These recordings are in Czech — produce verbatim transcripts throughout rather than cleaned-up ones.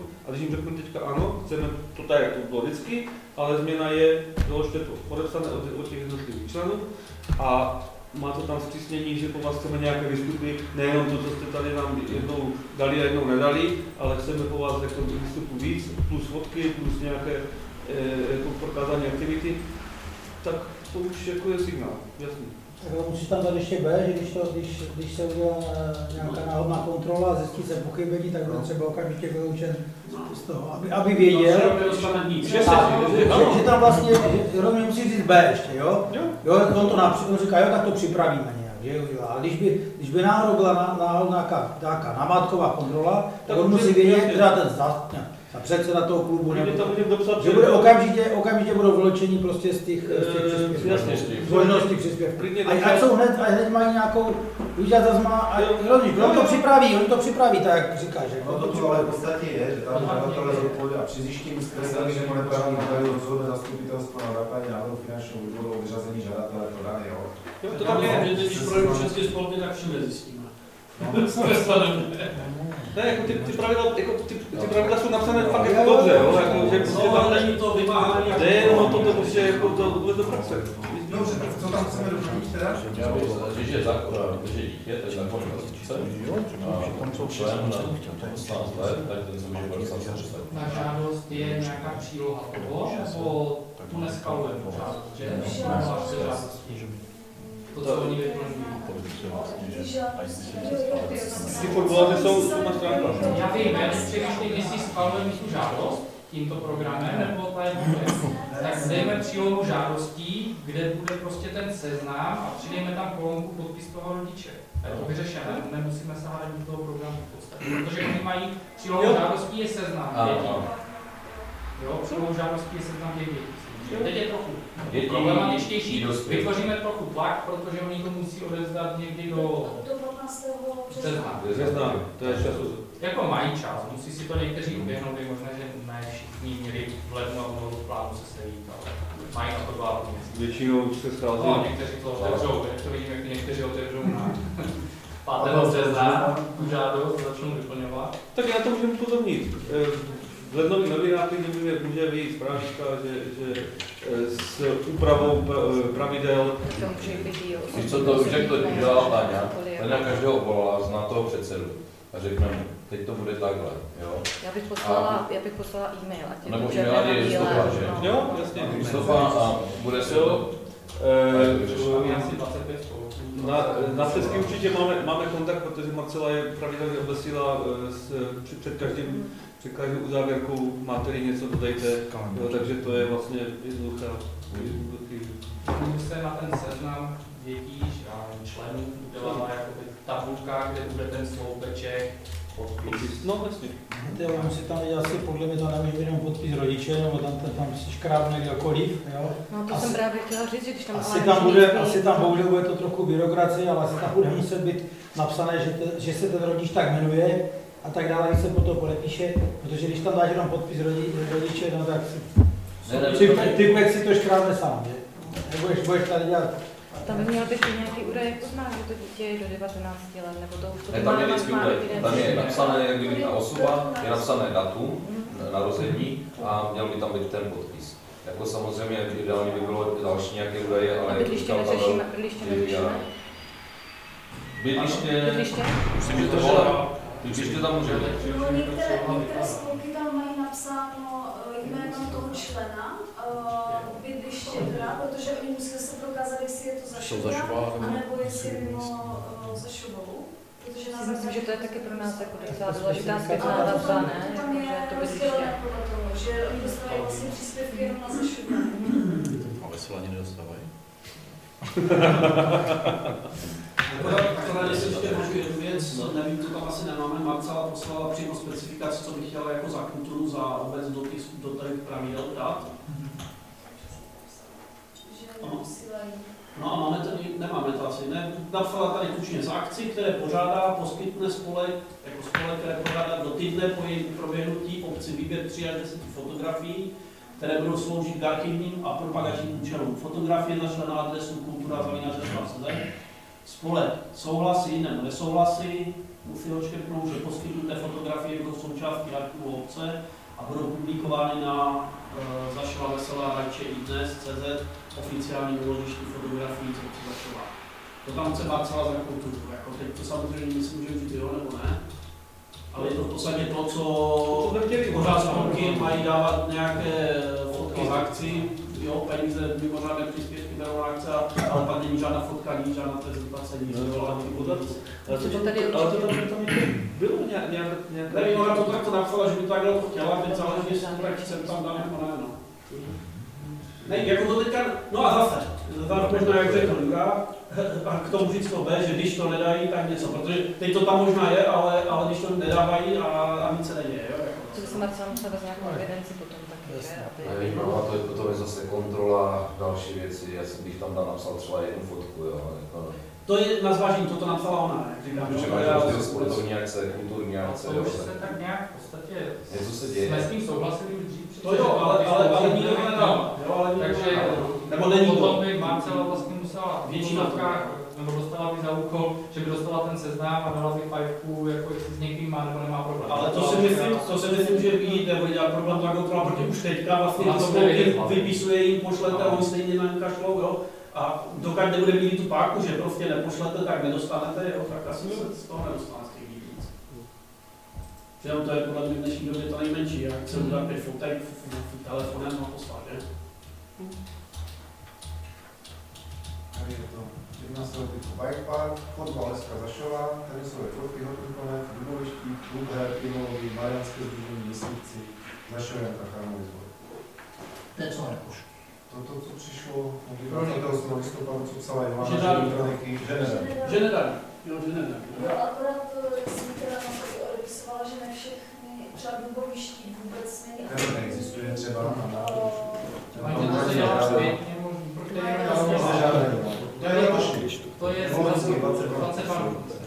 a když jim řeknu teďka ano, chceme to tak, jak to bylo vždycky, ale změna je, doložte to podepsané od, od těch jednotlivých členů a má to tam zpřísnění, že po vás chceme nějaké výstupy, nejenom to, co jste tady nám jednou dali a jednou nedali, ale chceme po vás jako výstupu víc, plus fotky, plus nějaké e, jako prokázání aktivity, tak to už jako je signál, jasný. Tak musí tam dát ještě B, že když, to, když, když se udělá nějaká náhodná kontrola a zjistí se pochybení, tak bude třeba okamžitě vyloučen z toho, aby, aby věděl, no, nic, že, že, že tam vlastně, rovně musí říct B ještě, jo? Jo, on to například on říká, jo, tak to připravíme nějak, že jo, a když by, když by náhodou byla náhodou nějaká, nějaká namátková kontrola, tak on musí vědět, teda ten zástupně. A předseda toho klubu, nebo to, že bude okamžitě, okamžitě budou vyloučení prostě z těch, z těch příspěvků, možností příspěvků. A ať jsou hned, a hned mají nějakou, víš, a zase má, a rovněž, on to připraví, on to připraví, tak jak říkáš. No to to ale v podstatě je, že tam žadatelé zodpovědí a při zjištění zkreslení, že monetární údaje rozhodne zastupitelstvo na základě návrhu finančního výboru o vyřazení žadatele pro daný rok. To tam je, když projdu české spolky, tak všude zjistíme. Ne, jako ty, ty, pravidla, jako ty, ty pravidla jsou napsané fakt jako dobře, jo, jako, že prostě tam není to vymáhání. Ne, no to, to prostě jako to vůbec do praxe. Dobře, tak co tam chceme doplnit teda? Když je zákon, když je dítě, tak zákon dvacet a člen na osmnáct let, tak ten se může podepsat samostatně. Ta žádost je nějaká příloha toho, nebo tu neskalujeme žádost, že? To, co oni vyplňují. Ty formuláře jsou, jsou na stránkách. Já vím, já když přemýšlím, jestli schvalujeme tu žádost tímto programem, nebo ta je bude. Tak dejme přílohu žádostí, kde bude prostě ten seznam a přidejme tam kolonku podpis toho rodiče. Je to vyřešené, nemusíme sahat do toho programu v podstatě, protože oni mají přílohu žádostí je seznam dětí. Jo, přílohu žádostí je seznam těch dětí. Teď je trochu problematičtější, vytvoříme trochu tlak, protože oni to musí odevzdat někdy do března. Března, to je čas. Jako mají čas, musí si to někteří uběhnout, je možné, že ne všichni měli v lednu a v plánu se sejít, ale mají na to dva měsíce. Většinou se schází. No, někteří to otevřou, jak to vidím, jak někteří otevřou na pátého března tu žádost začnou vyplňovat. Tak já to můžu upozornit. V lednových novinách může vyjít zprávička, že, že s úpravou pravidel. Víš co, to už jak to dělala Táňa, Táňa každého volala, zná toho předsedu a řekne mu, teď to bude takhle, jo. Já bych poslala, já bych poslala e-mail, ať je nebo e-mail je Listofa, že? Jo, jasně. Listofa a bude se to... Na, na Česky určitě máme, máme kontakt, protože Marcela je pravidelně obesílá před, před každým před každou uzávěrkou máte něco, dodejte, jo, takže to je vlastně jednoduché. Můžete na ten seznam dětí a členů udělala jakoby tabulka, kde bude ten sloupeček, podpis. No vlastně. On musí tam dělat asi podle mě to nemůže být jenom podpis rodiče, nebo tam, tam si škrábne kdekoliv, jo. No to asi, jsem právě chtěla říct, že když tam asi tam bude, asi tam bohužel bude to trochu byrokracie, ale asi tam bude muset být napsané, že, te, že se ten rodič tak jmenuje, a tak dále, když se potom podepíše, protože když tam dáš jenom podpis rodi, rodiče, no tak si, typek si to škrábne sám, že? Nebudeš, budeš tady dělat. Tam by měl být nějaký údaj, jak pozná, že to dítě je do devatenácti let, nebo to už to ne, tam je vždycky údaj, tam je napsané, jak by ta osoba, je napsané datum, narození a měl by tam být ten podpis. Jako samozřejmě ideálně by bylo další nějaké údaje, ale... A bydliště neřešíme, bydliště neřešíme? Bydliště... Bydliště? Myslím, že to volá. Bydliště tam může být. No, některé, některé spolky tam mají napsáno jméno toho člena, bydliště teda, protože oni musí se prokázat, jestli je to za Šuba, anebo jestli je mimo za Šubou. Protože na myslím, že to je taky pro nás jako docela důležitá zpětná data, ne? To tam je rozdělené podle toho, že oni dostávají vlastně příspěvky jenom na za Šuba. A veselani nedostávají? Akorát jestli ještě můžu jednu věc, nevím, to tam asi nemáme, Marcela poslala přímo specifikaci, co bych chtěla jako za kulturu, za obec do těch, do těch pravidel dát. No. no a máme tady, nemáme to asi, ne, napsala tady tučně z akci, které pořádá, poskytne spolek, jako spolek, které pořádá do týdne po jejím proběhnutí obci výběr tři až deset fotografií, které budou sloužit k archivním a propagačním účelům. Fotografie našla na adresu kultura zavináč tečka cé zet, spolek souhlasí nebo nesouhlasí, musí odškrtnout, že poskytnuté fotografie budou součástí archivu obce a budou publikovány na e, Zašova Veselá rajče i dnes tečka cé zet oficiální úložišti fotografií z obce Zašova. To tam chce Marcela za kulturu, jako teď to samozřejmě myslím, že říct jo nebo ne, ale je to v podstatě to, co pořád spolky mají dávat nějaké fotky z akcí, jo, peníze, mimořádné příspěvky berou akce, ale pak není žádná fotka, nic, žádná prezentace, nic. Ale to tam tady ale to tam bylo nějak, nějak, nějak... Nevím, ona to takto napsala, že by to takhle to chtěla, teď záleží, jestli to tak chcem tam dát nebo ne, no. Ne, jako to teďka, no a zase, zase možná jak řekl Jura, a k tomu říct to B, že když to nedají, tak něco, protože teď to tam možná je, ale, ale když to nedávají a, a nic se neděje, jo. To by se Marcel musel bez nějakou evidenci potom taky, že? Nevím, no, a to je potom je zase kontrola, další věci, já jsem bych tam dal napsal třeba jednu fotku, jo. Jako, to je na zvážení, toto napsala ona, jak říkám. Protože máš rozdíl sportovní akce, kulturní akce, to už se tak nějak v podstatě, něco se děje. jsme s tím souhlasili už dřív. To jo, ale, ale, ale nikdo to nedal. Takže nebo není potom by Marcela vlastně musela většina nebo dostala by za úkol, že by dostala ten seznam a dala by fajfku, jako jestli s někým má nebo nemá problém. Ale to si myslím, to si myslím, že ví, nebude dělat problém ta kontrola, protože už teďka vlastně to spolky vypisuje jim, pošlete, oni stejně na ní kašlou, jo. A dokud nebude mít tu páku, že prostě nepošlete, tak nedostanete, jo, tak asi se z toho nedostane z těch víc. Že to je podle mě v dnešní době to nejmenší, jak se udělat pět fotek telefonem a poslat, že? Tady je to jedenáctého typu bike park, fotbal S K Zašova, tenisové korty, hokejkové, fotbaliští, klub her, kinology, mariánské sdružení, myslivci, Zašovenka, Charmovizor. To je co Rakuš? Toto, co přišlo dvacátého osmého listopadu, co psala Ivana, že elektroniky, že nedá. Že nedá. Jo, že nedá. Jo, akorát jsem teda na to odepisovala, že ne všechny, třeba duboviští vůbec není. Ten neexistuje třeba na národě. To je dvacet dva.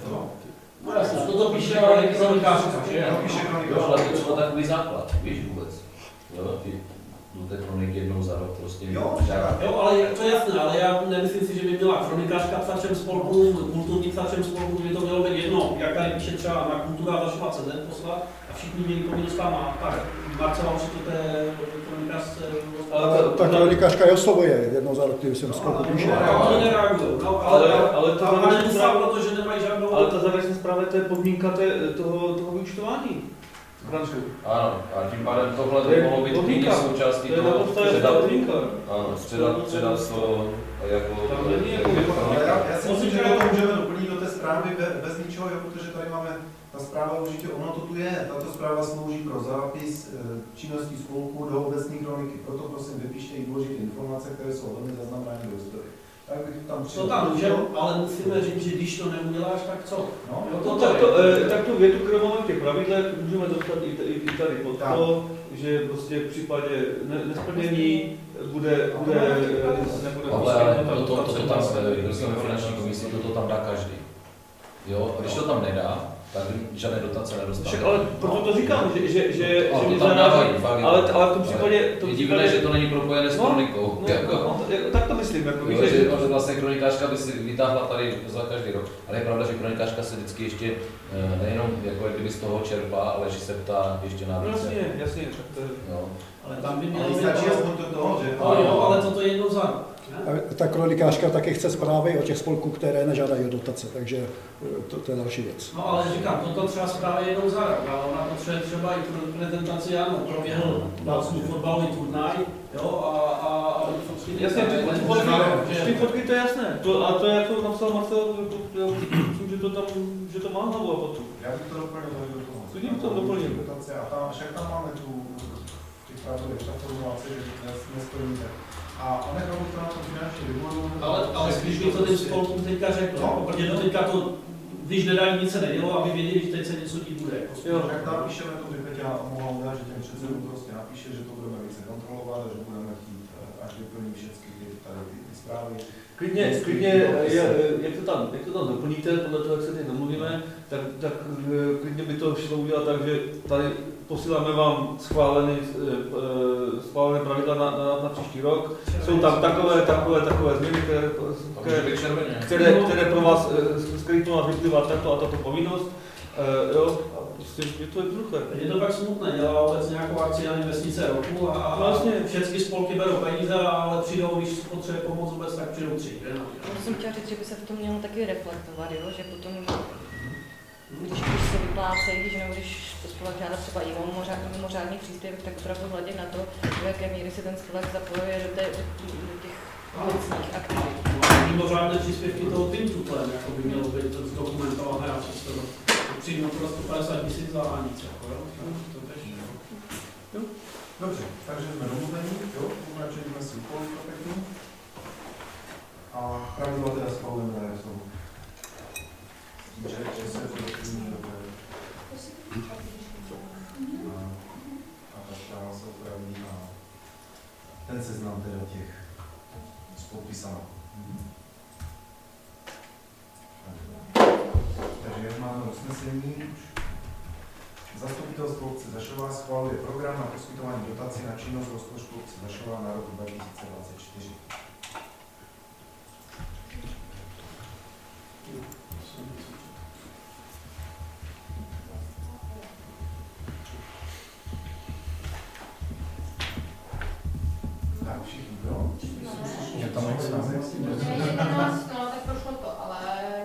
No jasně, toto píše kronikářka, že? To píše Jo, ale to je třeba kronikářka. takový základ, víš vůbec. Jo, ty do té kroniky jednou za rok prostě Jo, jo, ale je to jasné, ale já nemyslím si, že by měla kronikářka psačem spolku, kulturní psačem spolku, by to mělo být jedno, jak tady píše třeba na kultura Zašova tečka cé zet poslat a všichni měli povinnost tam má. Tak, Marcela určitě té kronikářce... Ta kronikářka je oslovuje jednou za rok, který jsem spolku píše. Ale oni nereagují, no, ale, ale, ale to nemusá, protože nemají žádnou... Ale ta závěrečná zpráva to je podmínka toho, toho vyúčtování. Ano, a tím pádem tohle by mohlo být klidně součástí toho předat, ano, předat, předat to jako... Ale já, já si myslím, že to můžeme doplnit do té zprávy bez ničeho, jo, protože tady máme, ta zpráva určitě, ono to tu je, tato zpráva slouží pro zápis činností spolku do obecní kroniky, proto prosím vypište i důležité informace, které jsou hodně zaznamenány do historie. Tak bych tam to tam může, ale musíme říct, že když to neuděláš, tak co? No, no, to, tak, to, tak tu větu, kterou máme v těch pravidlech, můžeme dostat i, i, i tady pod to, že prostě v případě ne, nesplnění bude, bude, nebude... Ale toto to, to, to tam ve finanční komisi, toto tam dá každý. Jo, když to tam nedá, tak žádné dotace nedostane. Však, ale proto to říkám, že, že, že, ale že to tam dávají, fakt, ale, ale v tom případě... Je divné, že to není propojené s kronikou. No, jako, no, tak to myslím. Jako, jo, že, že vlastně kronikářka by si vytáhla tady za každý rok. Ale je pravda, že kronikářka se vždycky ještě nejenom jako kdyby z toho čerpá, ale že se ptá ještě na více. Jasně, jasně. Tak to... jo. Ale tam by mělo být... Stačí aspoň to toho, že... Ale jo, ale toto je jednou za rok. Ta kronikářka taky chce zprávy o těch spolků, které nežádají o dotace, takže to, to je další věc. No ale říkám, toto třeba zprávy jednou za rok, ale ona potřebuje třeba i pro prezentaci, ano, proběhl vlastně fotbalový turnaj, jo, a... a, a jasně, ty, ty, fotky, ty fotky to je jasné, to, a to je jako napsal Marcel, myslím, že to tam, že to má hlavu a potom. Já bych to doplnil do toho. Klidně to doplnil. A tam, však tam máme tu, těch pravidlech, ta formulace, že nesplníte. A nechal bych to na tom finanční výboru. Ale, ale spíš bych to teď spolkům teďka řekl, no, protože to teďka to, když nedají nic se nedělo, aby věděli, že teď se něco dít bude. Jo, tak napíšeme to, že Peťa mohla udělat, že těm předsedům prostě napíše, že to budeme více kontrolovat a že budeme chtít, až vyplní všechny tady ty, ty zprávy. Klidně, klidně, jak to tam, jak to tam doplníte, podle toho, jak se teď domluvíme, tak, tak klidně by to šlo udělat tak, že tady posíláme vám schválené, schválené pravidla na, na, na příští rok. Jsou tam takové, takové, takové změny, které, které, které, které pro vás, z kterých pro vás vyplývá tato a tato povinnost. Uh, jo, a prostě je to jednoduché. Je to tak smutné, dělá obec nějakou akci na investice roku a, a vlastně všechny spolky berou peníze, ale přijdou, když potřebuje pomoc obec, tak přijdou tři. Já jsem chtěla říct, že by se v tom mělo taky reflektovat, jo? Že potom, když, když se vyplácejí, když, nebo když to spolek žádá třeba i o mimořádný příspěvek, tak opravdu hledě na to, do jaké míry se ten spolek zapojuje do, té, do těch obecních aktivit. Mimořádné příspěvky toho tým tutlem, jako by mělo být zdokumentované a přesto přijde to sto padesát tisíc za a nic, jako jo? To tež, jo. Dobře, takže jsme domluvení, jo, pokračujeme si úkoly perfektní. A pravidla teda schválujeme, jak jsou. Že, že se předtím, a ta zpráva se opraví a ten seznam teda těch s podpisama. Takže jak máme usnesení, zastupitelstvo obce Zašová schvaluje program na poskytování dotací na činnost rozpočtu obce Zašová na rok dva tisíce dvacet čtyři. Tak všichni, jo? Je tam nejsem. Tak prošlo to, ale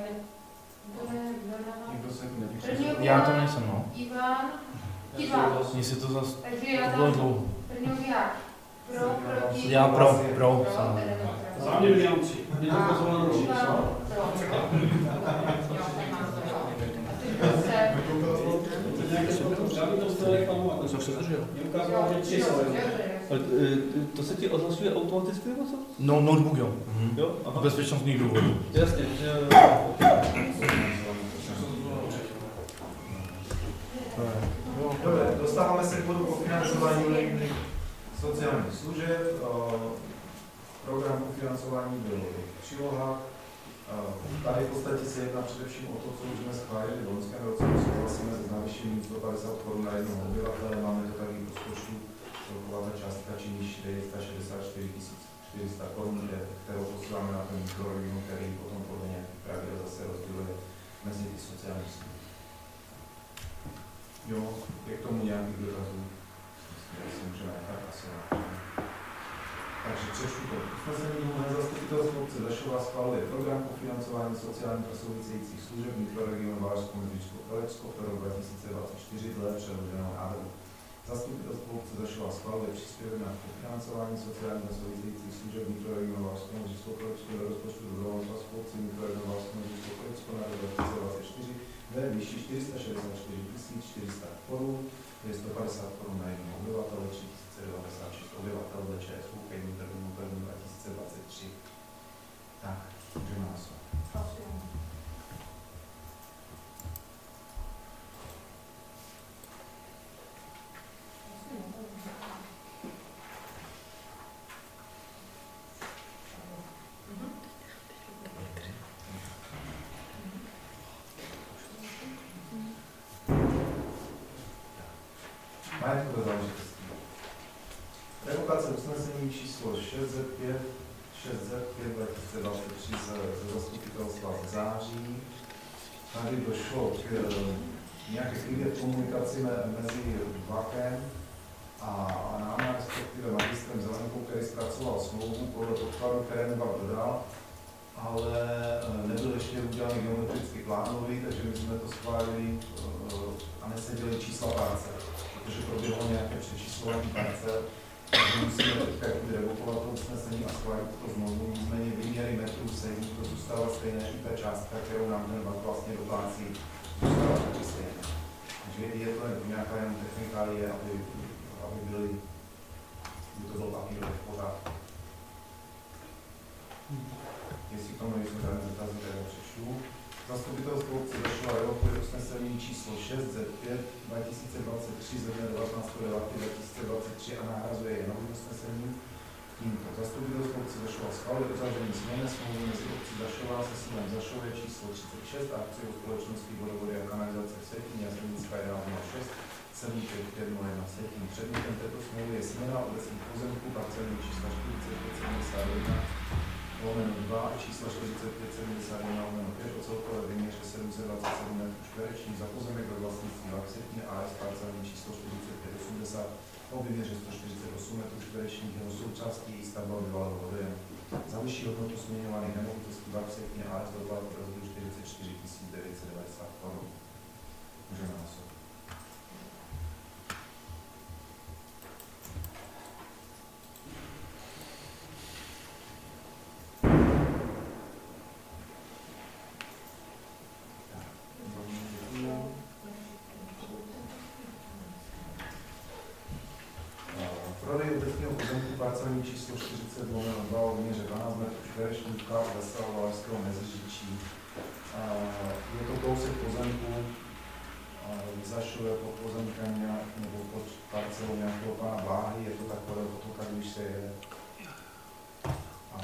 Někdo se Já tam nejsem, no. Ivan, Ivan. Mně si to zase, Takže já to bylo tam, dlouho. první já. Pro, proti. Já pro, pro. Záměr dělám tři. Je to pozvoleno tři. Co se držel? To se ti ohlašuje automaticky nebo co? No, notebook jo. Mhm. Jo? Aha. Bezpečnostních důvodů. Jasně. Dobře, dostáváme se k bodu kofinancování sociálních služeb. Program kofinancování byl v přílohách. Tady v podstatě se jedná především o to, co už jsme schválili v loňském roce, souhlasíme s navýšením sto padesát korun na jednoho obyvatele, máme to tady v rozpočtu, celková ta částka činí čtyři sta šedesát čtyři tisíc čtyři sta korun, kterou posíláme na ten mikroregion, který potom podle nějakých pravidel zase rozděluje mezi ty sociální služby. Jo, je k tomu nějakých dotazů? Myslím, že můžeme nechat asi na. Takže přečtu to. Usnesení druhé zastupitelstvo obce Zašová schvaluje program kofinancování sociálních a souvisejících služeb mikroregionu Valašsko-Mezicko-Pelecko pro rok dva tisíce dvacet čtyři dle předloženého návrhu. Zastupitelstvo obce Zašová schvaluje příspěvek na kofinancování sociálních a souvisejících služeb mikroregionu Valašsko-Mezicko-Pelecko do rozpočtu dobrovolnictva obce mikroregionu Valašsko-Mezicko-Pelecko na rok dva tisíce dvacet čtyři ve výši čtyři sta šedesát čtyři tisíc čtyři sta korun, to je sto padesát korun na jednoho obyvatele, tři tisíce devadesát šest obyvatel ve ČSU k jednomu prvnímu prvnímu dva tisíce dvacet tři. Tak, můžeme hlasovat. Majetkové záležitosti. Revokace usnesení číslo šest Z pět šest Z pět dva tisíce dvacet tři ze zastupitelstva v září. Tady došlo k nějaké chvíli v komunikaci mezi Vakem a námi, respektive magistrem Zelenkou, který zpracoval smlouvu podle podkladu, které mu Vak dodal, ale nebyl ještě udělaný geometrický plánový, takže my jsme to schválili a neseděli čísla parce, protože proběhlo nějaké přečíslování parce, takže musíme teďka revokovat to usnesení a schválit to znovu, nicméně výměry metrů sejmí, to zůstává stejné, i ta částka, kterou nám ten bank vlastně doplácí, zůstává taky stejné. Takže je to nějaká jenom technikálie, aby, aby byly, aby to bylo papírové v pořádku. Jestli k tomu nejsou žádné dotazy, tak ho přečtu. Zastupitelstvo obce Zašová revokuje usnesení číslo šest Z pět dva tisíce dvacet tři ze dne devatenáctého devátého dva tisíce dvacet tři a nahrazuje je novým usnesením. Tímto zastupitelstvo obce Zašová schvaluje uzavření směnné smlouvy mezi obcí Zašová se sídlem Zašové číslo třicet šest a akciovou společností vodovody a kanalizace v Světině a Zlínská jedna nula šest sedm pět pět nula jedna Vsetín. Předmětem této smlouvy je směna obecních pozemků parcelní čísla čtyřicet pět sedmdesát jedna lomeno dva a čísla čtyřicet pět sedmdesát jedna lomeno pět o celkové vyměře sedm set dvacet sedm metrů čtverečních za pozemek ve vlastnictví Vsetín a es parcelní číslo čtyřicet pět osmdesát o vyměře sto čtyřicet osm metrů čtverečních jeho součástí její stavba bývalého vodojemu. Za vyšší hodnotu směňovaných nemovitostí Vsetín a es doplatí rozdíl čtyřicet čtyři tisíc devět set devadesát korun. Můžeme hlasovat. Prodej obecního pozemku parcelní číslo čtyřicet lomeno dva o vyměře dvanáct metrů čtverečních K U Veselého Valašského Meziříčí. Je to kousek pozemku, zašuje pod pozemkem nějak, nebo pod parcelou nějakého pana Bláhy, je to takové fotka, když se jede. A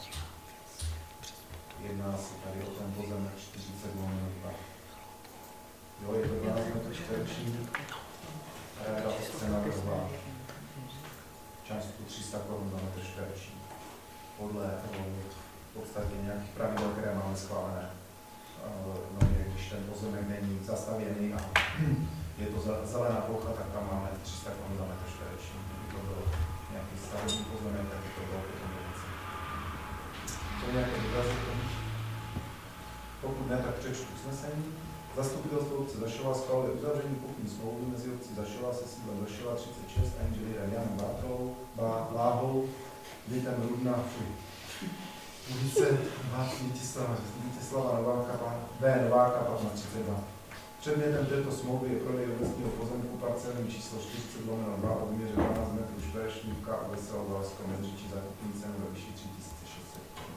jedná se tady o ten pozemek čtyřicet lomeno dva. Jo, je to dvanáct metrů čtverečních, rada obce navrhla částku tři sta korun za metr čtvereční. Podle v podstatě nějakých pravidel, které máme schválené. No, když ten pozemek není zastavěný a je to zelená plocha, tak tam máme tři sta korun za metr čtvereční. Kdyby to byl nějaký stavební pozemek, tak by to bylo potom více. Jsou nějaké dotazy? Pokud ne, tak přečtu usnesení. Zastupitelstvo obce Zašová schvaluje uzavření kupní smlouvy mezi obcí Zašová se sídlem Zašová třicet šest a inženýrem Janem Bátrou, Bláhou, Vítem Rudna, ulice Vítislava, Vítislava Nováka, B. Nováka, patnáct třicet dva. Předmětem této smlouvy je prodej obecního pozemku parcelní číslo čtyřicet lomeno dva o výměře dvanáct metrů čtverečních K U Veselého Valašského Meziříčí za kupní cenu ve výši tři tisíce šest set korun.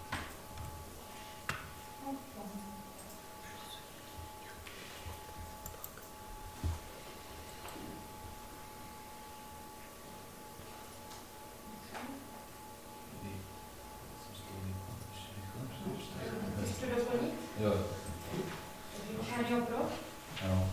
Jo. Ano.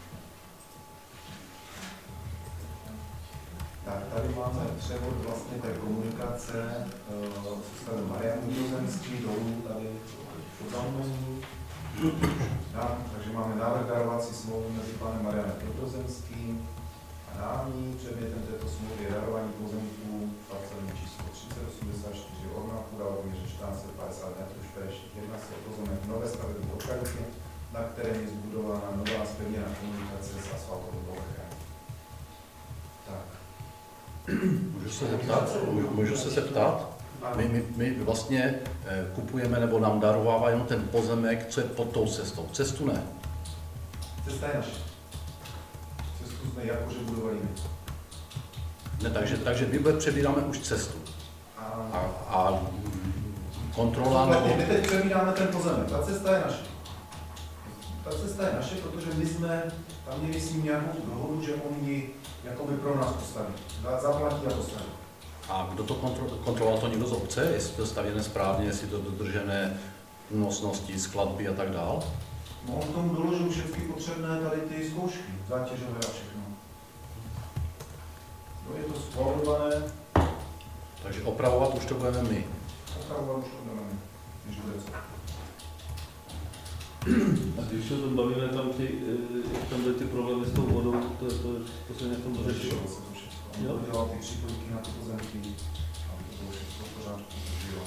Tak tady máme převod vlastně té komunikace s ústavem Marianu Nizozemský, dolů tady podamení. Takže máme návrh darovací smlouvy mezi panem Marianem Nizozemským a námi. Předmětem této smlouvy je darování pozemků parcelní číslo třicet osmdesát čtyři Orná půda o výměře čtrnáct set padesát metrů čtverečních. Jedná se o pozemek nové stavební lokalitě, na kterém je zbudována nová zpevněná komunikace s asfaltovým povrchem. Tak. Můžu se zeptat? Můžu se zeptat? My, my, my vlastně eh, kupujeme nebo nám darovává jenom ten pozemek, co je pod tou cestou. Cestu ne. Cesta je naše. Cestu jsme jakože budovali my. Ne, takže, takže my přebíráme už cestu. A, a, a kontrola nebo... My teď přebíráme ten pozemek. Ta cesta je naše. Ta cesta je naše, protože my jsme tam měli s ním nějakou dohodu, že on ji jakoby pro nás postaví. Zaplatí a postaví. A kdo to kontro- kontroloval, to někdo z obce? Jestli to stavěné správně, jestli to dodržené nosnosti, skladby a tak dál? No on tomu doložil všechny potřebné tady ty zkoušky, zátěžové a všechno. No je to schvalované. Takže opravovat už to budeme my. Opravovat už to budeme my, když bude co. A když se tam bavíme, tam ty, jak tam byly ty problémy s tou vodou, to, to, to se nějak tam dořešilo. se to všechno. On udělal ty připojky na ty pozemky, aby to bylo všechno v pořádku držilo.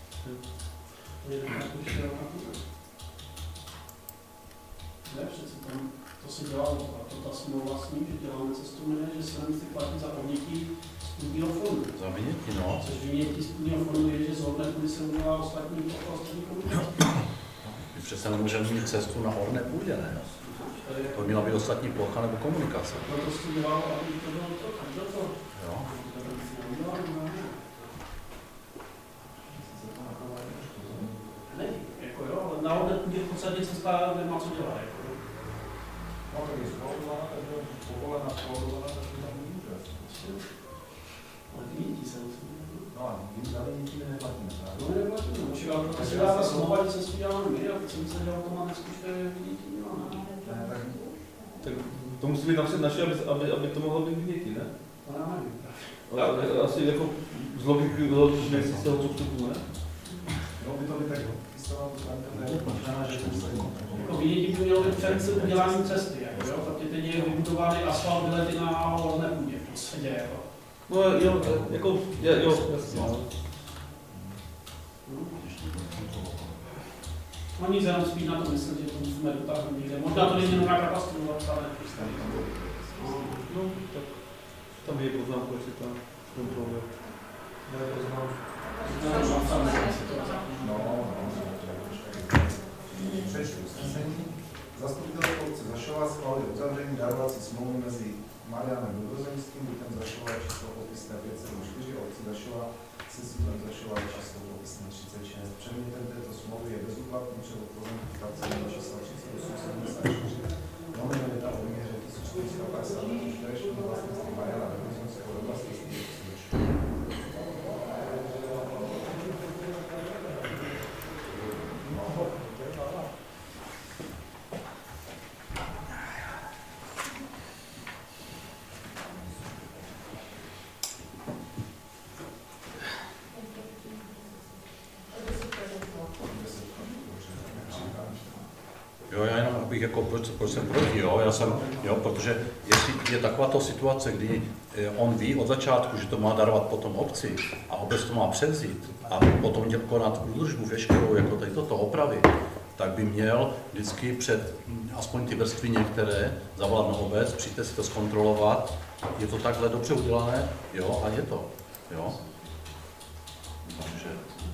Ne, přece tam to se dělalo, a to ta smlouva s ním, že děláme cestu, ne, že se nám chce platit za odnětí studního fondu. Za vynětí, no. Což vynětí studního fondu je, že z horné půdy se udělá ostatní ostatní komunikace. My přece nemůžeme mít cestu na horné půdě, ne? To měla být ostatní plocha nebo komunikace. No to se dělalo, aby to bylo to, tak to to. Jo. Ne, jako jo, ale na horné půdě v podstatě cesta nemá co dělat. Jako. No tak je schvalovaná, tak je povolená, schvalovaná, tak je tam nemůže. Ale vynětí se musí. No a za vynětí my neplatíme. No neplatíme, určitě, ale to se dá ta smlouva, že cestu děláme my, a teď se mi se dělá automaticky, že vynětí děláme. Ne, tak, Tak To musí být napřed naše, aby, aby, aby to mohlo být děti, ne? To já nevím. Ale asi jako z logiky logičné z toho postupu, ne? No, by to by tak vypisoval, to je možná, že to se Jako vynětí by mělo být před uděláním cesty, jako, jo? Protože teď je vybudovaný asfalt, vylety na orné půdě v podstatě, jako. No jo, jako, jo, jo, jasně. No nic, jenom spíš na to myslet, že to musíme dotáhnout někde. Možná to není jenom na katastru, ale No, tak tam je poznámka, jestli tam kontroluje. No, přečtu usnesení. Zastupitelstvo obce Zašova schválili uzavření darovací smlouvy mezi Marianem Dobrozemským, bytem Zašova číslo popisné pět sedm čtyři, obci Zašova se sídlem Zašova číslo popisné třicet šest. Předmětem této smlouvy je bezúplatný převod pozemku parcelního čísla třicet osm sedmdesát čtyři, nominalita o výměře tisíc čtyři sta padesát čtyřičního vlastnictví Mariana Dobrozemského do vlastnictví obce Zašova. Jo, já jenom abych jako, proč, proč jsem proti, jo, já jsem, jo, protože jestli je takováto situace, kdy on ví od začátku, že to má darovat potom obci a obec to má převzít a potom děl konat údržbu veškerou, jako tady toto opravy, tak by měl vždycky před, aspoň ty vrstvy některé, zavolat na obec, přijďte si to zkontrolovat, je to takhle dobře udělané, jo, a je to, jo. Takže,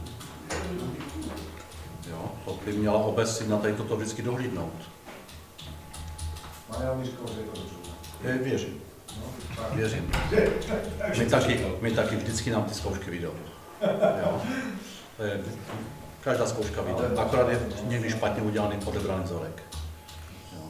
jo, to by měla obec si na tady toto vždycky dohlídnout. Marian mi říkal, že je to dobře. Je, věřím. Věřím. My taky, my taky vždycky nám ty zkoušky vyjdou. Jo. To je, každá zkouška vyjde, akorát je někdy špatně udělaný podebraný vzorek. Jo.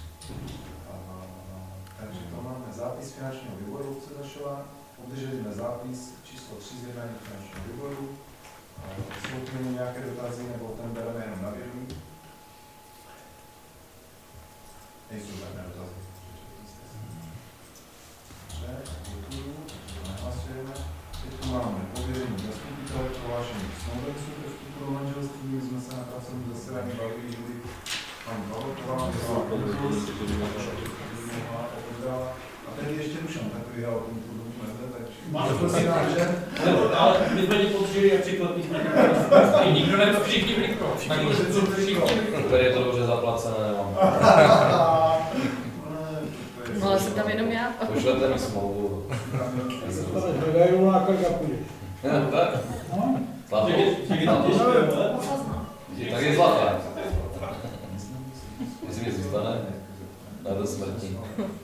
Takže to máme zápis finančního výboru obce Zašova, obdrželi jsme zápis číslo tři z jednání finančního výboru. Jsou k němu nějaké dotazy, nebo ten bereme jenom na vědomí? Nejsou žádné dotazy. Dobře, děkuju, nehlasujeme. Teď tu máme pověření zastupitele, prohlášení snoubenců ke vstupu do manželství. My jsme se na pracovním zasedání bavili, kdy pan Pavlková a teď ještě Dušan takový hrál o tom tu dobu meze, takže... Máte prosím, že? Ale my jsme ti potřebili, jak příklad jsme nikdo nebyl všichni blízko. Tady je to dobře zaplacené, nemám. Mohla jsem tam jenom já. Pošlete mi smlouvu. Hledají náklad a půjdeš. Tak? Zlato? Tak je zlatá. Jestli mi zůstane, na do smrti.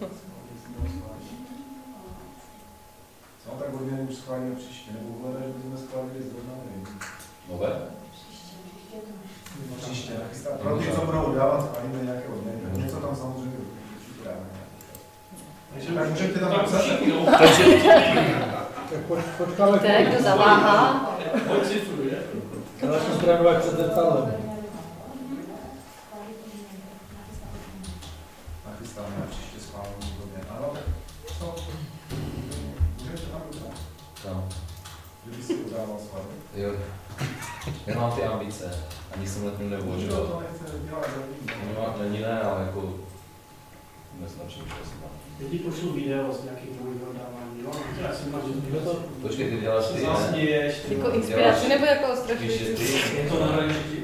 No tak odměny už schválíme příště, nebo hledat, že bychom schválili zrovna nevím. Nové? Příště, nachystá. Pro ty, co budou dávat, schválíme nějaké odměny. Něco tam samozřejmě určitě dáme. Takže tak můžete tam napsat. Tak počkáme. To je, kdo zaváhá. Pojď si furt, je? Ale jsem trénovat před zrcadlem. Nachystáme na příště schválení odměn. Ano, co? Můžete tam udělat? No. Že by si udával schválení? Jo. Já mám ty ambice. Ani jsem nad tím neuvažoval. To nechce dělat za No, není ne, ale jako... Neznačím, že jsem tam. Já ti pošlu video z nějakých nových dodávání, jo? Já jsem máš, že to... Počkej, ty děláš ty, Vlastně ne? je ještě... Jako inspiraci nebo jako Píšeš ostrašující? ty? Je to na hraní.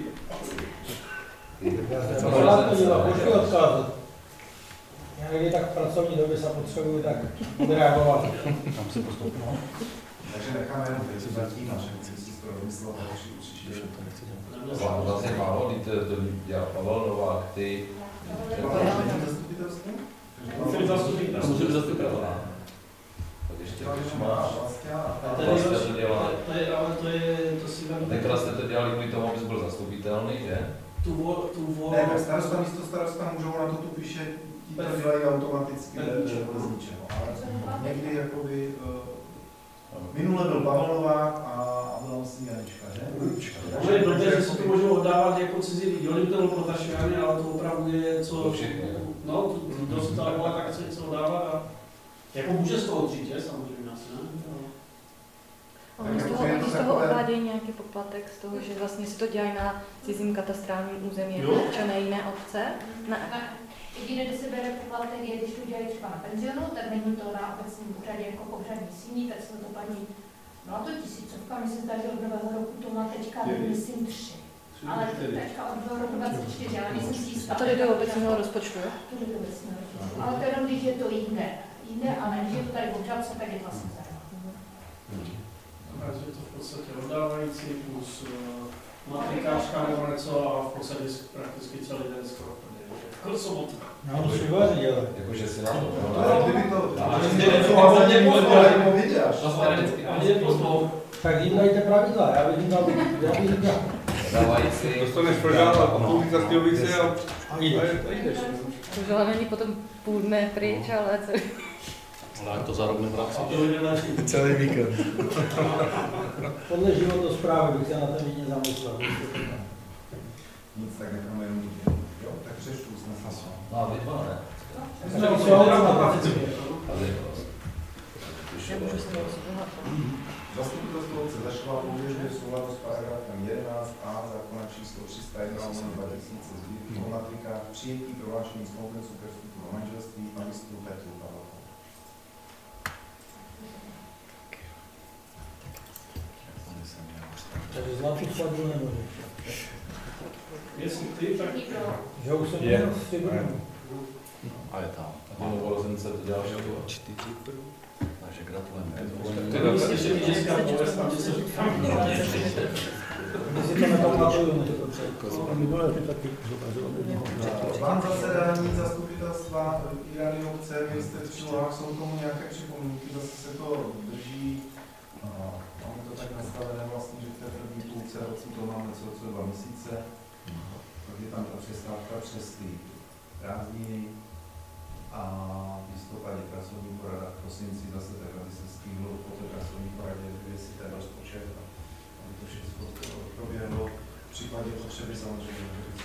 Já jsem rád podíval, počkej odkázat. Já někdy tak v pracovní době se potřebuji tak reagovat. Tam se postoupilo. Takže necháme jenom věci zatím, a že si to rozmyslel a další určitě. Vlastně málo, ty to dělá Pavel Novák, ty... Zastupitelstvo? Musím zastupitelstvo. Musím zastupitelstvo. Tak ještě když máš... To je, Vlastně to dělá. to je, ale to je, to si vem... Tenkrát jste to dělali kvůli tomu, abys byl zastupitelný, že? Tu vo, tu vo... Ne, tak starosta, místo starosta můžou na to tu píše, ti to dělají automaticky, bez ničeho. Ale někdy jakoby... Minule byl Pavel Novák a byla vlastně Janička, že? To je blbě, že se to můžou oddávat jako cizí lidi. Oni to bylo protašování, ale to opravdu je co... Všichni. No, to se ta vole, tak chce něco dávat a jako může z toho určitě, samozřejmě asi, ne? Oni z toho, oni z toho odvádějí nějaký poplatek z toho, že vlastně si to dělají na cizím katastrálním území, jako občané jiné obce? Ne. Jediné, kde se bere poplatek, je, když to dělají třeba na penzionu, tak není to na obecním úřadě jako obřadní síní, tak se to platí, no a to tisícovka, mi se zdá, že od nového roku to má teďka, myslím, tři. Ale teďka od roku dvacet čtyři, ale nejsem si jistá. A to jde do obecního rozpočtu, jo? To jde do obecního rozpočtu, ale to jenom, když je to jinde. Jinde, a ne, když je to tady v obřadce, tak je to asi zajímavé. Takže to v podstatě oddávající plus uh, matrikářka nebo něco a v podstatě prakticky celý den skoro tady. Jako sobota. No, to si vaří, ale. Jakože si nám to Kdyby to... Ani nepozvou. Tak jim dajte pravidla, já bych jim dal, já bych jim dal. Dávající. Dostaneš prožál a půlky za Stějovice a A jdeš. Prožala není potom půl dne pryč, ale co... Ale to za rok nevrací. Celý víkend. Podle životosprávy bych se na ten víně zamyslel. Nic tak necháme jenom vidět. Jo, tak přešlu usnesení. No a vy dva ne? Nemůžu se rozhodovat. Zastupitelstvo obce zašla průběžně v souladu s paragrafem jedenáct a zákona číslo tři sta jedna dva tisíce sbírky o matrikách přijetí prohlášení snoubenců ke vstupu do manželství a mistru Petru Pavlova. Takže zlatý svatbu nemůže. Jestli ty, tak... Že už jsem měl s tím. A je tam. A ty novorozence to děláš jako čtyři. Takže gratulujeme. To je ještě dětská bolest, tam se My si to nepamatujeme. Plán zasedání zastupitelstva i rady obce, měli jste v přílohách, jsou tomu nějaké připomínky, zase se to drží. Máme to tak nastavené vlastně, že v té první půlce roku to máme co, co dva měsíce. Pak je tam ta přestávka přes ty prázdniny a v listopadě pracovní porada, v prosinci zase tak, aby se stihlo po té pracovní poradě vyvěsit ten rozpočet a aby to všechno proběhlo. V případě potřeby samozřejmě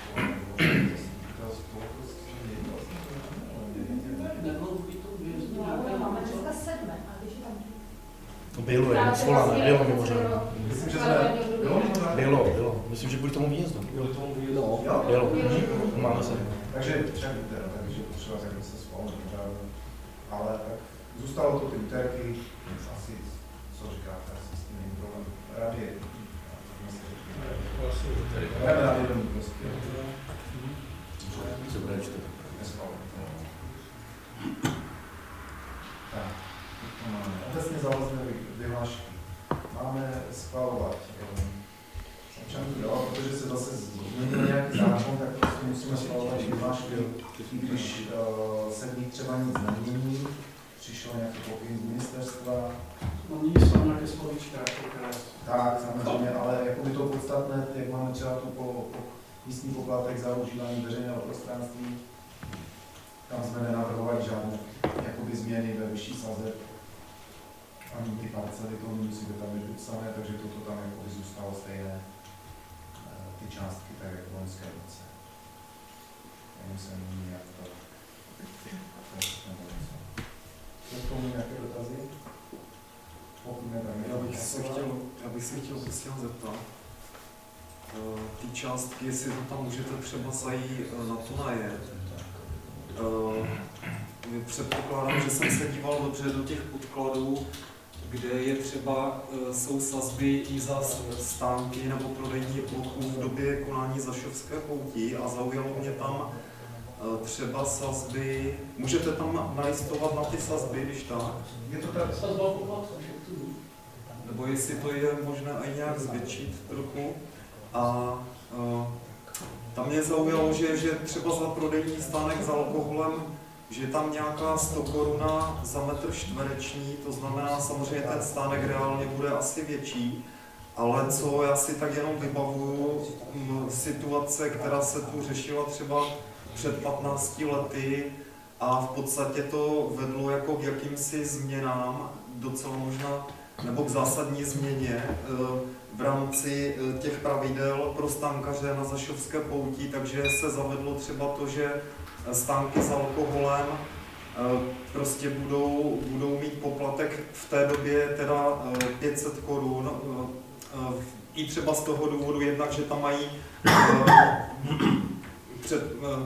Máme dneska sedme, a když je tam... Bylo, je svoláno, bylo mimořádně. Myslím, že jsme... Bylo, bylo. Myslím, že kvůli tomu výjezdu. Kvůli tomu výjezdu? Jo? Bylo. Máme se. Takže však víte, no, takže potřeba takhle se svolit, ale tak zůstalo to ty úterky, asi, co říkáte, asi s tím není problém. Rady, jdeme na vědomí prostě. Dobré čtyři. Tak, obecně závazné vyhlášky. Máme schvalovat občanů, jo, protože se zase změnil nějaký zákon, tak prostě musíme schvalovat vyhlášky, i když uh, se v nich třeba nic nemění, přišel nějaký pokyn z ministerstva. No, nyní jsou nějaké slovíčka, které... Tak, samozřejmě, ale jako by to podstatné, jak máme třeba tu po, po, místní poplatek za užívání veřejného prostranství, tam jsme nenavrhovali žádné jakoby změny ve vyšší sazeb. Ani ty parcely to nemusí být tam být vypsané, takže toto tam jakoby zůstalo stejné, ty částky, tak jako v loňské roce. Nemusím nějak to... Jsou k tomu nějaké dotazy? Pokud ne, tak já bych se chtěl, já bych se chtěl prostě zeptat. Ty částky, jestli to tam můžete třeba zajít na to najet. Předpokládám, že jsem se díval dobře do těch podkladů, kde je třeba, jsou sazby i za stánky nebo prodejní plochu v době konání Zašovské pouti a zaujalo mě tam třeba sazby, můžete tam nalistovat na ty sazby, když tak? Je to tak? Sazba poplatku. Nebo jestli to je možné i nějak zvětšit trochu. A uh, tam mě zaujalo, že, že třeba za prodejní stánek s alkoholem, že je tam nějaká sto koruna za metr čtvereční, to znamená samozřejmě ten stánek reálně bude asi větší, ale co já si tak jenom vybavuju, m, situace, která se tu řešila třeba před patnácti lety a v podstatě to vedlo jako k jakýmsi změnám, docela možná, nebo k zásadní změně v rámci těch pravidel pro stánkaře na Zašovské pouti, takže se zavedlo třeba to, že stánky s alkoholem prostě budou, budou mít poplatek v té době teda pět set korun. I třeba z toho důvodu jednak, že tam mají před,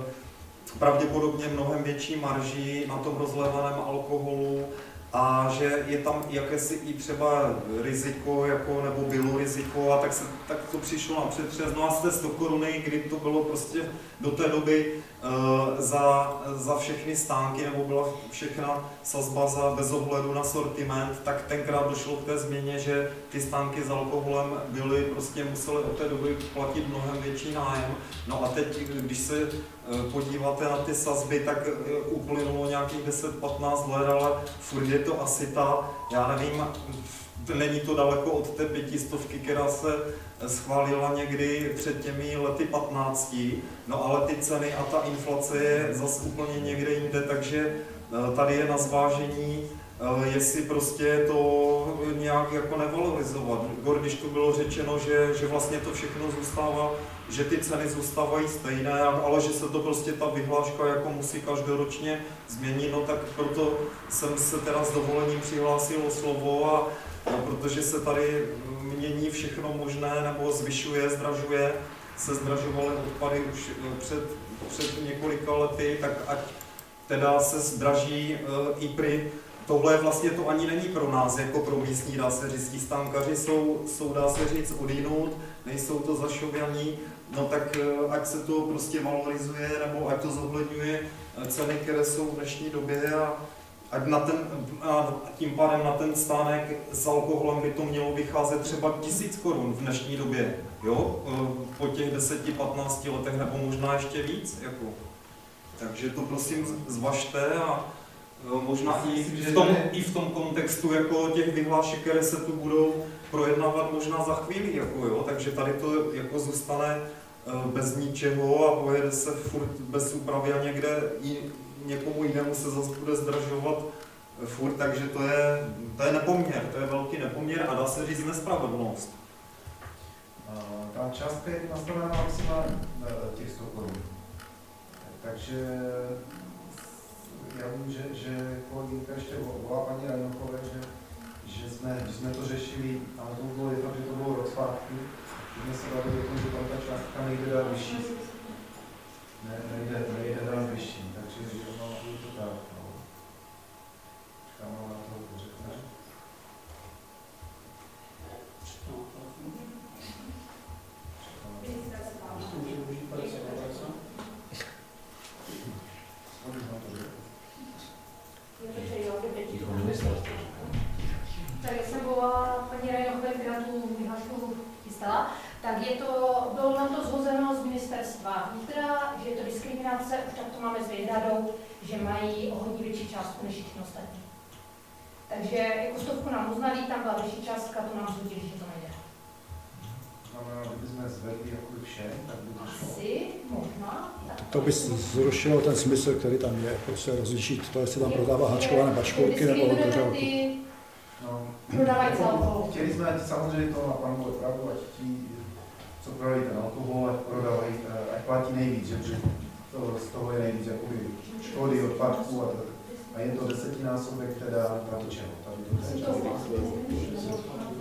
pravděpodobně mnohem větší marži na tom rozlévaném alkoholu a že je tam jakési i třeba riziko, jako, nebo bylo riziko, a tak, se, tak to přišlo na přetřes. No a z té sto koruny, kdy to bylo prostě do té doby uh, za, za všechny stánky, nebo byla všechna sazba za bez ohledu na sortiment, tak tenkrát došlo k té změně, že ty stánky s alkoholem byly, prostě musely od té doby platit mnohem větší nájem. No a teď, když se podíváte na ty sazby, tak uplynulo nějakých deset patnáct let, ale furt je to asi ta, já nevím, není to daleko od té pětistovky, která se schválila někdy před těmi lety patnácti, no ale ty ceny a ta inflace je zase úplně někde jinde, takže tady je na zvážení, jestli prostě to nějak jako nevalorizovat. Když to bylo řečeno, že, že vlastně to všechno zůstává, že ty ceny zůstávají stejné, ale že se to prostě ta vyhláška jako musí každoročně změnit, no tak proto jsem se teda s dovolením přihlásil o slovo, a, a protože se tady mění všechno možné, nebo zvyšuje, zdražuje, se zdražovaly odpady už před, před několika lety, tak ať teda se zdraží e, i při. Tohle vlastně to ani není pro nás, jako pro místní, dá se říct, stánkaři jsou, jsou, dá se říct, odjinud, nejsou to zašovění, no tak ať se to prostě valorizuje, nebo ať to zohledňuje ceny, které jsou v dnešní době, a ať na ten, a tím pádem na ten stánek s alkoholem by to mělo vycházet třeba tisíc korun v dnešní době, jo, po těch deseti patnácti letech, nebo možná ještě víc, jako. Takže to prosím zvažte, a možná i v, tom, i v tom kontextu jako těch vyhlášek, které se tu budou projednávat možná za chvíli, jako jo, takže tady to jako zůstane bez ničeho a pojede se furt bez úpravy a někde i někomu jinému se zase bude zdražovat furt, takže to je, to je nepoměr, to je velký nepoměr a dá se říct nespravedlnost. Ta částka je nastavená maximálně těch sto korun, takže já vím, že, že kolegyňka ještě volá paní Rajnokové, že, že jsme, když jsme to řešili, ale to bylo jedno, že to bylo rok zpátky, že jsme se bavili o tom, že tam ta částka nejde dát vyšší. Ne, nejde, nejde dát vyšší, takže no, je to tak. No. Čekám, na to řekne. Tak jak jsem volala paní Rajnokové, která tu vyhlášku chystala, tak je to, bylo na to zhozeno z ministerstva vnitra, že je to diskriminace, už tak to máme s výhradou, že mají o hodně větší částku než všichni ostatní. Takže jako stovku nám uznali, tam byla větší částka, to nám zhodili, že to nejde. Znamená, kdybychom zvedli jakoby všem, tak by to šlo. Asi, možná. To by zrušilo ten smysl, který tam je, prostě rozlišit to, jestli tam prodává háčkované bačkolky nebo hotořelky. No, prodávají alkohol. Chtěli jsme, ať samozřejmě to na panu pravdu, ať ti, co prodají ten alkohol, ať prodávají, ať platí nejvíc, že to, z toho je nejvíc jakoby škody, odpadků a, a je to desetinásobek teda na to čeho. Tady to je čas.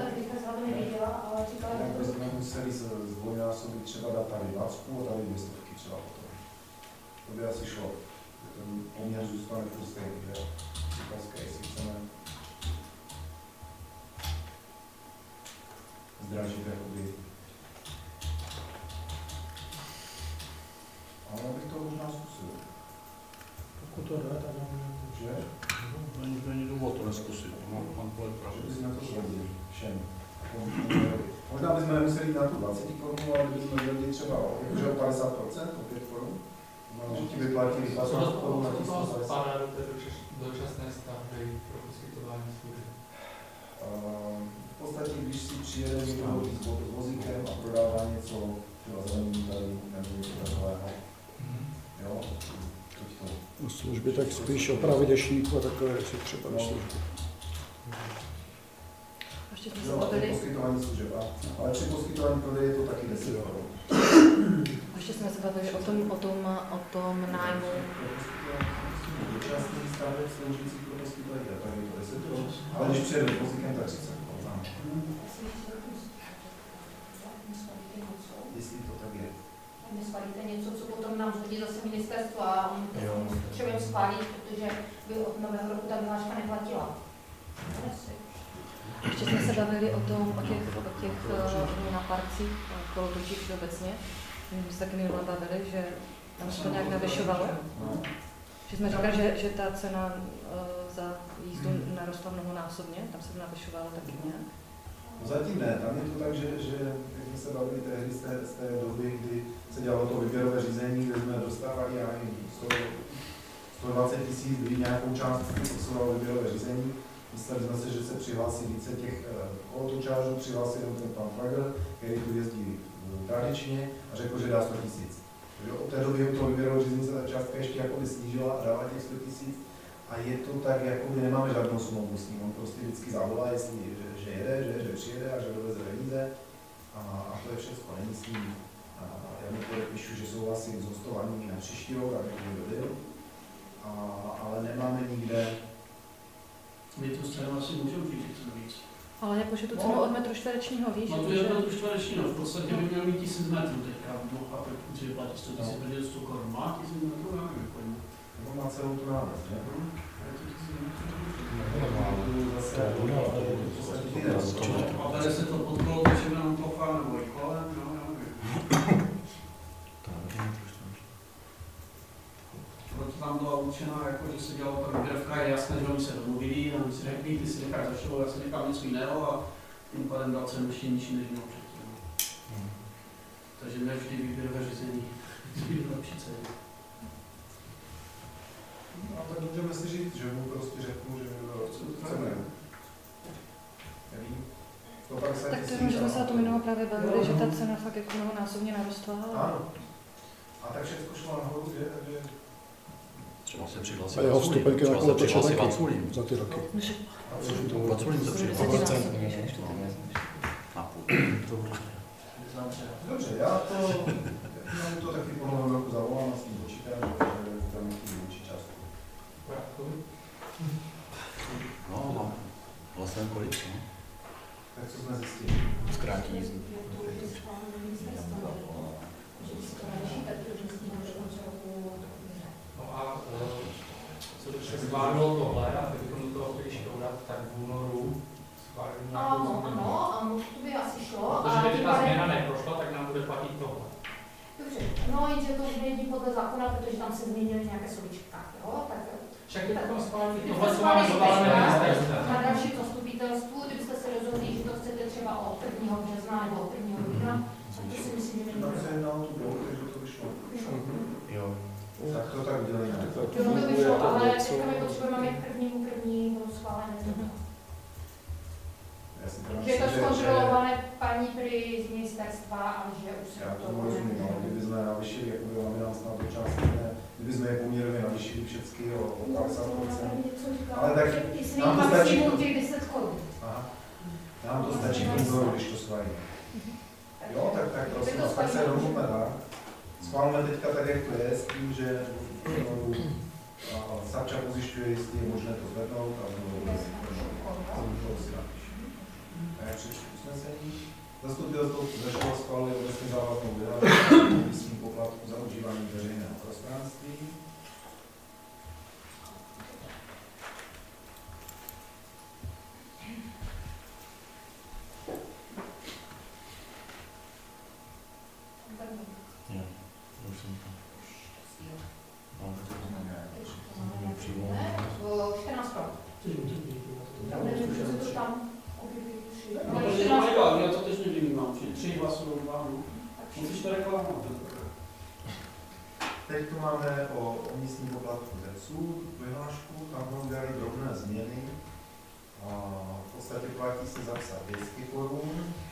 Tak bychom museli zdvojnásobit třeba dát tady dvacku a tady dvě stovky třeba potom. To by asi šlo. Ten poměr zůstane furt stejný, že? Říkazka, jestli chceme zdražit jakoby. Ale bych to možná zkusil. Pokud to jde, tak můžeme. Že? Není, není důvod to neskusit, mám pan pravdu. Že bychom to zvedli všem. Možná bychom nemuseli jít na tu dvacet korun, ale bychom zvedli třeba jakože o padesát procent, o pět korun. No, že ti vyplatili dvacet korun na tisíc padesát. Spadá do té dočasné stavby pro poskytování služeb. V podstatě, když si přijede někdo s vozíkem a prodává něco, třeba zeleninu tady, nebo něco takového, jo, U služby tak spíš opravy deštníků a takové věci třeba do služby. Jo, a to je poskytování služeb, ale při poskytování prodeje je to taky deset korun. Ještě jsme se bavili o tom, o tom, o tom nájmu. Dočasný staveb sloužící pro poskytovatele, tak je to deset korun, ale když přijede vozíkem, tak třicet korun. Jestli to tak je. Neschválíte něco, co potom nám hodí zase ministerstvo a on potřebujeme schválit, protože by od nového roku ta vyhláška neplatila. Ještě jsme se bavili o tom, o těch, o těch uh, na parcích, kolotočích obecně. My jsme taky minule bavili, že tam se to nějak navyšovalo. Že jsme říkali, že, že ta cena uh, za jízdu narostla mnohonásobně, tam se to navyšovalo taky nějak. No zatím ne, tam je to tak, že, že jak jsme se bavili tehdy z té, z té doby, kdy se dělalo to výběrové řízení, kde jsme dostávali, já nevím, sto dvacet tisíc, kdy nějakou část posouval výběrové řízení. Mysleli jsme se, že se přihlásí více těch kolotočářů, přihlásí jenom ten pan Flagr, který tu jezdí tradičně a řekl, že dá sto tisíc. Od té doby u toho výběrového řízení se ta částka ještě jakoby snížila a dává těch sto tisíc. A je to tak, jakoby nemáme žádnou smlouvu s ním. On prostě vždycky zavolá, jestli, že, že jede, že, že přijede a že doveze peníze. A, a to je všechno. Není s ním. A já mu podepíšu, že souhlasím s hostováním na příští rok, aby to byl. A, ale nemáme nikde. My tu scénu asi můžeme říct něco víc. Ale jakože tu cenu od metru čtverečního, víš? No to je metru čtverečního, v podstatě by měl mít tisíc metrů teďka, no a pokud platí sto tisíc, protože sto korun má tisíc metrů, já nevím, pojďme. No má celou tu náves, ne? A tady se to pod kolotočem jenom plochá nebo i kolem, no já nevím. Proto tam byla určená, jako, že se dělalo ta výběrovka, je jasné, že oni se domluvili, a oni si řekli, ty si necháš za show, já si nechám něco jiného a tím pádem dal cenu ještě nižší, než měl předtím. Hmm. Takže ne vždy výběrové řízení je lepší cenu. No tak můžeme si říct, že mu prostě řeknu, že chceme. Tak to je, že jsme se o tom minulého právě bavili, že ta cena fakt jako mnohonásobně narostla. Ano. A tak všechno šlo nahoru, že? Třeba se přihlásil a jeho vstupenky na kolotoče taky Vaculín za ty roky. Vaculín se přihlásil. Dobře, já to, já mu to taky po novém roku zavolám a s tím počítám, že tam je větší částku. No, mám vlastně kolik, no? Tak co jsme zjistili? Zkrátí jízdu. No a co by se zvládlo tohle, a kdybychom do toho chtěli škoudat, tak v únoru schválili nějakou Ano, změnu. ano, ano, to by asi šlo. Protože kdyby ta změna neprošla, tak nám bude platit tohle. Dobře, no jenže to není podle zákona, protože tam se změnily nějaké slovíčka, jo, tak... Však bychom schválili tohle, co máme zavalené ministerstvem. Na dalším zastupitelstvu, kdybyste se rozhodli, že to chcete třeba od prvního března nebo od prvního dubna, to si myslím, že není tam se jednalo tu dobu, takže to vyšlo. Jo. Tak to tak udělejme. Jo, no to vyšlo, ale teďka my potřebujeme mít prvnímu první schválené. Že je to zkontrolované paní prý z ministerstva a že už se já to... tomu rozumím, ale kdyby jsme navýšili, jako by máme nás na to částky, kdyby jsme je poměrně navýšili všechny o padesát procent. Ale tak nám to stačí... těch deset korun. Aha. Nám to stačí v dozoru, když to schválíme. Jo, tak, tak prosím, tak se domluvme tak. Schválíme teďka tak, jak to je, s tím, že Sapča pozjišťuje, jestli je možné to zvednout a to si napíšu. A já přečtu usnesení. Zastupitelstvo začalo schválit obecně závaznou vyhlášku místní poplatku za užívání veřejného prostranství. Já to teď nevím, tři hlasů do dva, no. Musíš to reklamovat. Teď tu máme o, o místním poplatku řeců, vyhlášku, tam jsme udělali drobné změny. A v podstatě platí se zapsat dvě stě korun.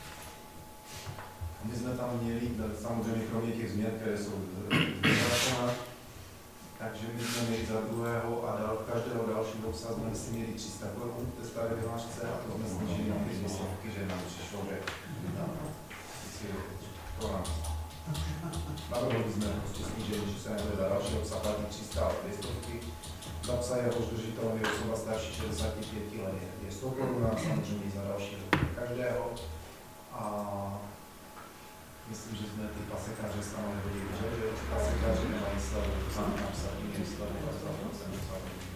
My jsme tam měli, samozřejmě kromě těch změn, které jsou z zákona, takže my jsme měli za druhého a dal, každého dalšího psa jsme si měli tři sta korun v té staré vyhlášce a to jsme snížili na ty dvě stovky, že nám přišlo, že to nám Navrhli jsme prostě snížení, že se nebude za další obsah platí tři sta a dvě stovky. Za psa jehož držitelem je osoba starší šedesát pět let je sto korun a samozřejmě za další každého. A myslím, že jsme ty pasekáře stanovili, že, že pasekáři nemají slavu, to se napsat, jiný slavu, a slavu se nepsal.